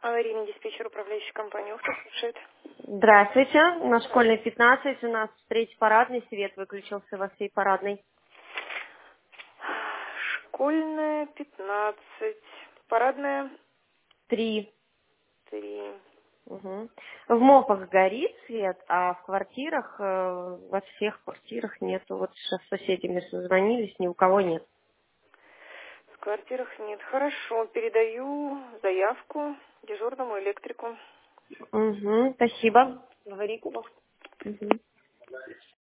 Аварийный диспетчер, управляющей компании. Кто слушает? Здравствуйте. На школьной 15 у нас третий парадный, свет выключился во всей парадной. Школьная, 15. Парадная, 3. 3. Угу. В МОПах горит свет, а в квартирах, во всех квартирах нету. Вот сейчас с соседями созвонились, ни у кого нет. В квартирах нет. Хорошо, передаю заявку дежурному электрику. Угу. Спасибо. Говори, Куба. Угу.